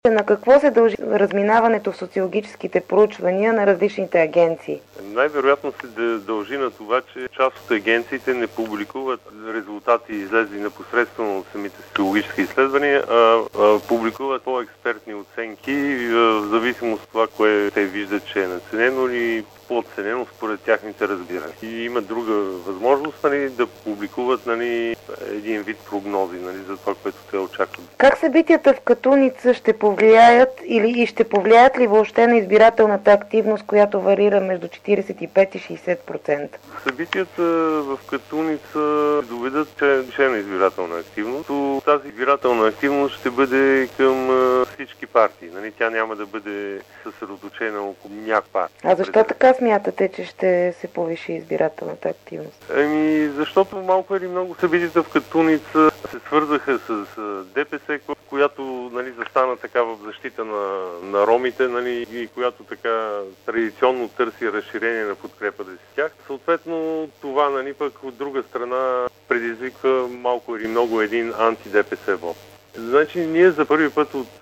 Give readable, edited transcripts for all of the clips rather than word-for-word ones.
На какво се дължи разминаването в социологическите проучвания на различните агенции? Най-вероятно се дължи на това, че част от агенциите не публикуват резултати, излезли непосредствено от самите социологически изследвания, а публикуват по-експертни оценки в зависимост от това, кое те виждат, че е надценено или по-оценено според тяхните разбирания. И има друга възможност да публикуват един вид прогнози за това, което те очакват. Как събитията в Катуница ще повлияят и ще повлияят ли въобще на избирателната активност, която варира между 45 и 60%? Събитията в Катуница доведат повишена избирателна активност. Тази избирателна активност ще бъде към всички партии. Тя няма да бъде съсредоточена около някаква партия. А защо така смятате, че ще се повиши избирателната активност? Защото малко или много събитията в Катуница се свързаха с ДПС, която застана така в защита на ромите, и която така традиционно търси разширение на подкрепата си с тях. Съответно, това пък от друга страна предизвиква малко или много един анти-ДПС вот. Ние за първи път от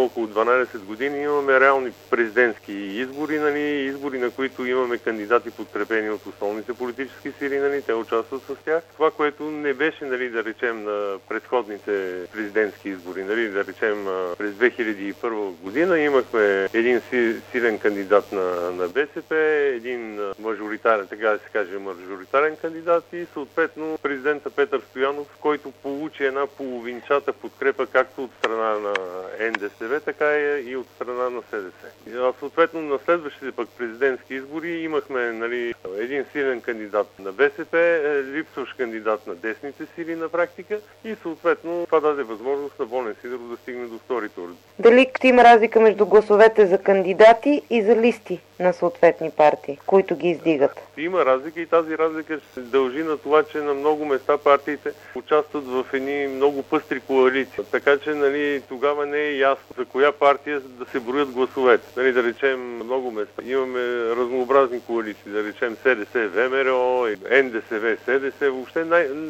12 години имаме реални президентски избори, избори, на които имаме кандидати подкрепени от основните политически сили, те участват с тях. Това, което не беше, да речем, на предходните президентски избори, да речем през 2001 година имахме един силен кандидат на БСП, един мажоритарен, така да се каже, мажоритарен кандидат и съответно президента Петър Стоянов, който получи една половинчата подкрепа както от страна на НДСВ, така и от страна на СДС. Съответно, на следващите пък президентски избори имахме един силен кандидат на БСП, липсващ кандидат на десните сили на практика и съответно това даде възможност на Волен Сидеров да стигне до втори тур. Дали има разлика между гласовете за кандидати и за листи на съответни партии, които ги издигат? Има разлика и тази разлика се дължи на това, че на много места партиите участват в едни много пъстри коалиции. Така че тогава не е ясно за коя партия да се броят гласовете. Да речем много места. Имаме разнообразни коалиции, да речем СДС, ВМРО, НДСВ, СДС. Въобще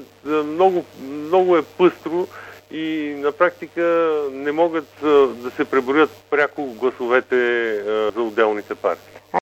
много е пъстро и на практика не могат да се преброят пряко гласовете за отделните партии.